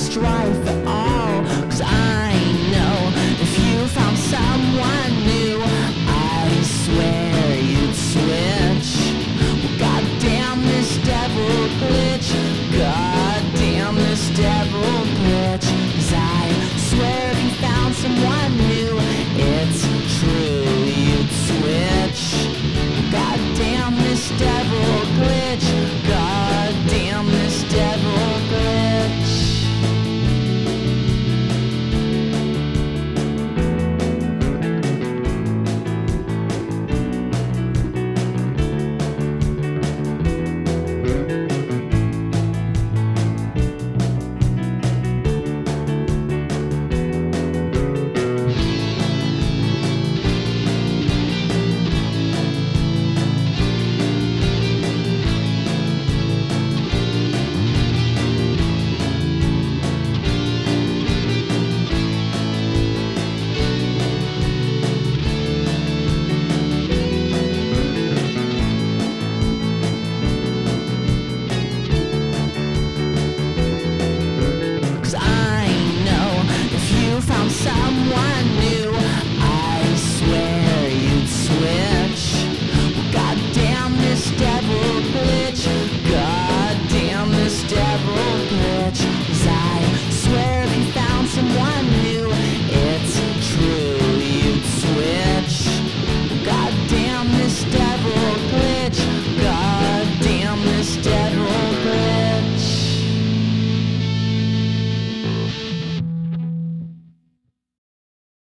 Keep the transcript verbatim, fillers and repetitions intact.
strife at all. Cause I know if you found someone new, I swear you'd switch. Well, goddamn this devil glitch. Goddamn this devil glitch. Cause I swear if you found someone new, it's true you'd switch. Goddamn this devil glitch. Goddamn this devil glitch. Someone new, I swear you'd switch. Well, goddamn this devil glitch. Goddamn this devil